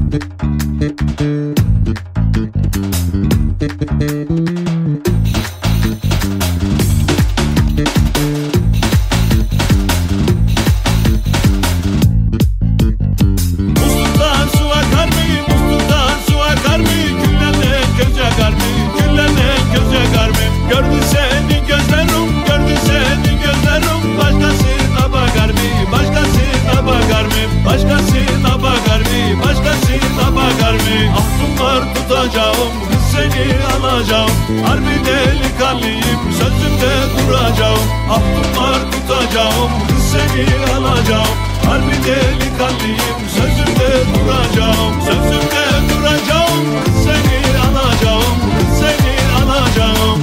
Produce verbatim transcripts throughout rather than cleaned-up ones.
Başkasına bakar mı? Başkasına bakar mı? Aklım var tutacağım, kız seni alacağım. Harbi delikanlıyım, sözümde duracağım. Aklım var tutacağım, kız seni alacağım. Harbi delikanlıyım, sözümde duracağım. Sözümde duracağım, kız seni alacağım. Kız seni alacağım.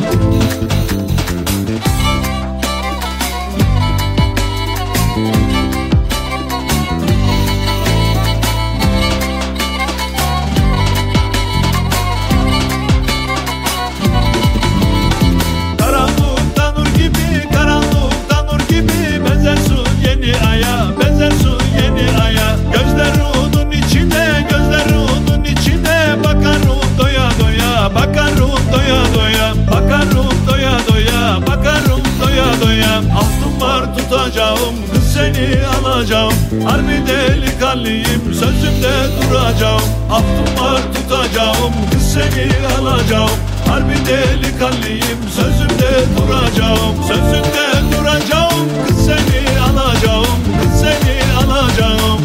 Aklım var tutacağım, kız seni alacağım. Harbi delikanlıyım, sözümde duracağım. Aklım var tutacağım, kız seni alacağım. Harbi delikanlıyım, sözümde duracağım. Sözümde duracağım, kız seni alacağım. Kız seni alacağım.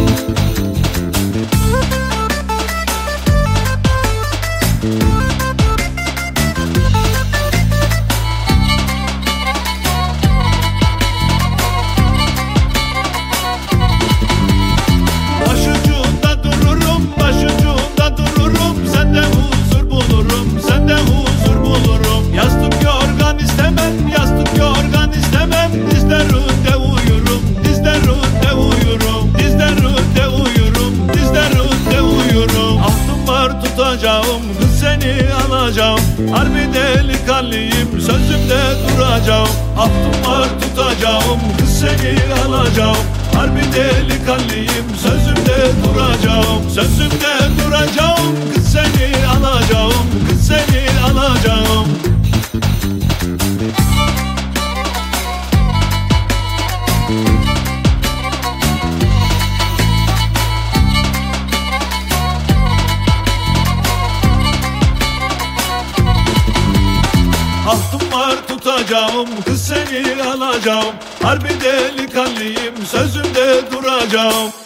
Kız seni alacağım. Harbi delikanlıyım, sözümde duracağım. Aklım var tutacağım, kız seni alacağım. Harbi delikanlıyım, sözümde duracağım. Sözümde duracağım, kız seni alacağım. Kız seni alacağım. Aklım var tutacağım, kız seni alacağım. Harbi delikanlıyım, sözümde duracağım.